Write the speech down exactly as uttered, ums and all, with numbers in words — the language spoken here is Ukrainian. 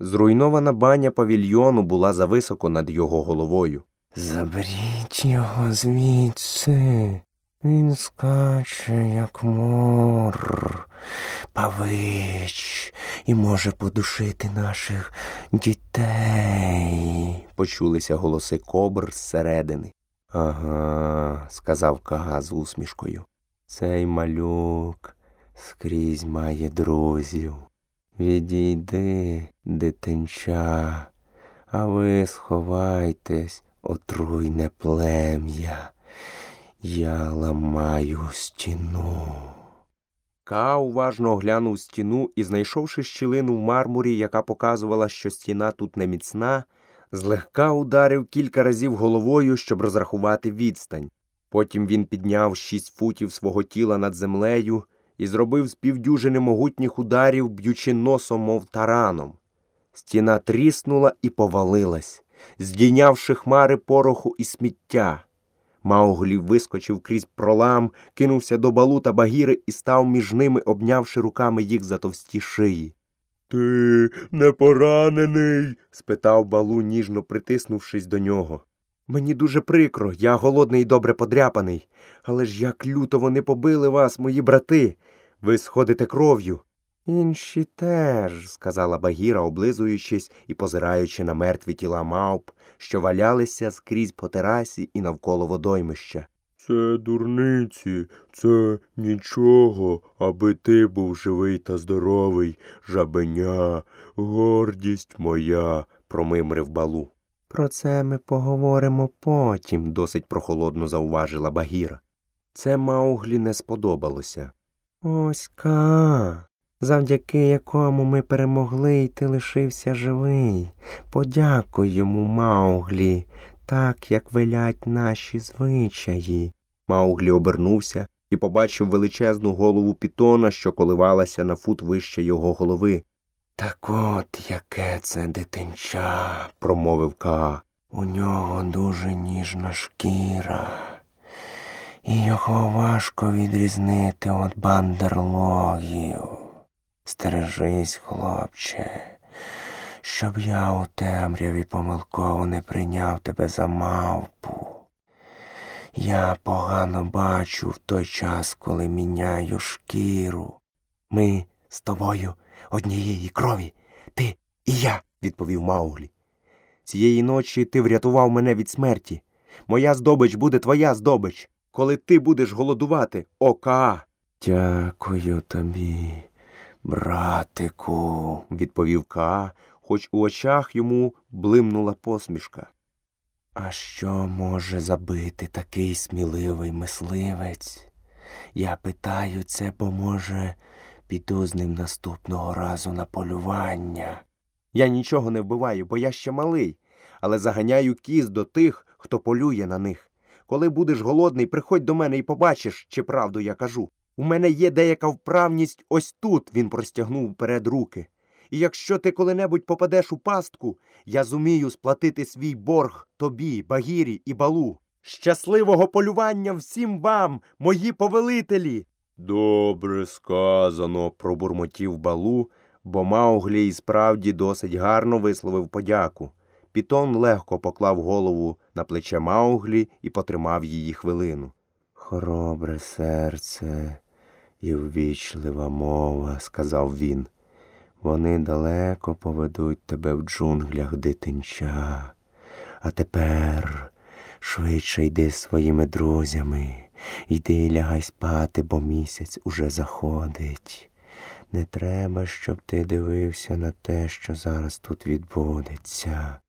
Зруйнована баня павільйону була зависоко над його головою. Заберіть його звідси. Він скаче, як мор, павич, і може подушити наших дітей. Почулися голоси кобр зсередини. Ага, сказав Кага з усмішкою. Цей малюк скрізь має друзів. Відійди, дитинча, а ви сховайтесь, отруйне плем'я. Я ламаю стіну. Ка уважно оглянув стіну і, знайшовши щілину в мармурі, яка показувала, що стіна тут не міцна, злегка ударив кілька разів головою, щоб розрахувати відстань. Потім він підняв шість футів свого тіла над землею і зробив з півдюжини могутніх ударів, б'ючи носом, мов тараном. Стіна тріснула і повалилась, здійнявши хмари пороху і сміття. Мауглі вискочив крізь пролам, кинувся до Балу та Багіри і став між ними, обнявши руками їх за товсті шиї. «Ти не поранений?» – спитав Балу, ніжно притиснувшись до нього. «Мені дуже прикро, я голодний і добре подряпаний. Але ж як люто вони побили вас, мої брати! Ви сходите кров'ю!» «Інші теж», – сказала Багіра, облизуючись і позираючи на мертві тіла мавп, що валялися скрізь по терасі і навколо водоймища. «Це дурниці, це нічого, аби ти був живий та здоровий, жабеня, гордість моя», – промимрив Балу. «Про це ми поговоримо потім», – досить прохолодно зауважила Багіра. Це Мауглі не сподобалося. «Ось Ка, завдяки якому ми перемогли, і ти лишився живий. Подякуй йому, Мауглі, так, як велять наші звичаї». Мауглі обернувся і побачив величезну голову пітона, що коливалася на фут вище його голови. «Так от яке це дитинча», – промовив Ка. «У нього дуже ніжна шкіра, і його важко відрізнити від бандерлогів. Стережись, хлопче, щоб я у темряві помилково не прийняв тебе за мавпу. Я погано бачу в той час, коли міняю шкіру. Ми з тобою однієї крові, ти і я», – відповів Мауглі. «Цієї ночі ти врятував мене від смерті. Моя здобич буде твоя здобич, коли ти будеш голодувати, о Каа». «Дякую тобі, братику», – відповів Каа, хоч у очах йому блимнула посмішка. «А що може забити такий сміливий мисливець? Я питаю це, бо, може, піду з ним наступного разу на полювання. Я нічого не вбиваю, бо я ще малий, але заганяю кіз до тих, хто полює на них. Коли будеш голодний, приходь до мене і побачиш, чи правду я кажу. У мене є деяка вправність ось тут», – він простягнув вперед руки. «І якщо ти коли-небудь попадеш у пастку, я зумію сплатити свій борг тобі, Багірі і Балу. Щасливого полювання всім вам, мої повелителі!» «Добре сказано», – пробурмотів Балу, бо Мауглі і справді досить гарно висловив подяку. Пітон легко поклав голову на плече Мауглі і потримав її хвилину. «Хоробре серце і ввічлива мова», – сказав він. «Вони далеко поведуть тебе в джунглях, дитинча. А тепер швидше йди з своїми друзями. Йди і лягай спати, бо місяць уже заходить. Не треба, щоб ти дивився на те, що зараз тут відбудеться.